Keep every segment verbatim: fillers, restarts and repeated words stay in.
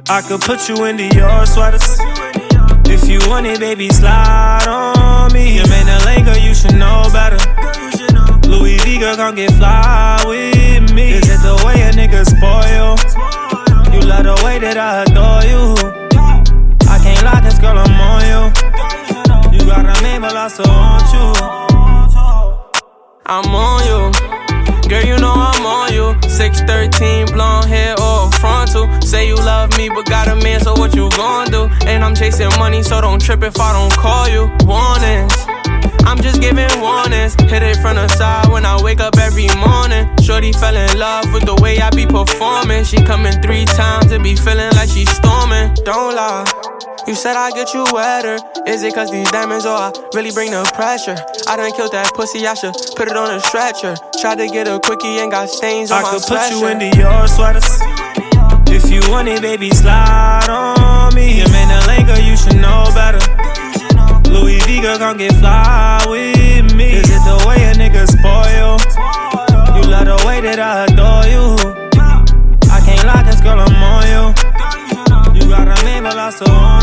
I could put you into your sweaters. If you want it, baby, slide on me. You made a lane, girl, you should know better. Louis V, girl, come get fly with me. Is it the way a nigga spoil? You love the way that I adore you. I can't lie, this girl, I'm on you. You got a man, but I still want you. I'm on you. Girl, you know I'm on you. six thirteen, blonde hair or frontal. Say you love me, but got a man, so what you gon' do? And I'm chasing money, so don't trip if I don't call you. Warnings, I'm just giving warnings. Hit it from the side when I wake up every morning. Shorty fell in love with the way I be performing. She coming three times and be feeling like she storming. Don't lie, you said I get you wetter. Is it cause these diamonds or I really bring the pressure? I done killed that pussy, I should put it on a stretcher. Tried to get a quickie and got stains on I my could sweatshirt. put you into your sweaters. If you want it, baby, slide on me. You made a lane, girl, you should know better. Louis V, girl, come get fly with me. Is it the way a nigga spoil? You love the way that I adore you. I can't lie, this girl, I'm on you. You got a man, but I still want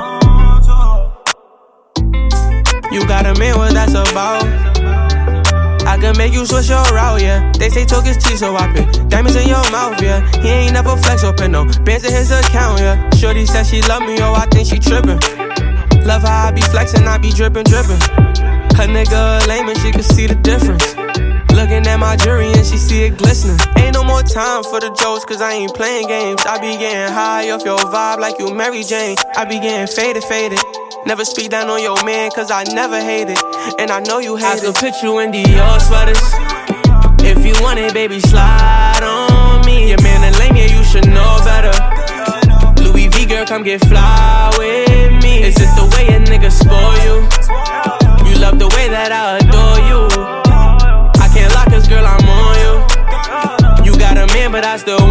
you. You got a man, what that's about? I can make you switch your route, yeah. They say talk is cheap, so I put diamonds in your mouth, yeah. He ain't never flex or put no bands in his account, yeah. Shorty said she love me, oh, I think she trippin'. Love how I be flexin', I be drippin', drippin'. Her nigga lame and she can see the difference. Looking at my jewelry and she see it glistening. Ain't no more time for the jokes, cause I ain't playing games. I be getting high off your vibe like you Mary Jane. I be getting faded, faded. Never speak down on your man, cause I never hate it. And I know you hate I it. I could put you in your sweaters. If you want it, baby, slide on me. Your man and lame, yeah, you should know better. Louis V, girl, come get fly with me. Is it the way a nigga spoil you? You love the way that I adore you. I can't lie, cause girl, I'm on you. You got a man, but I still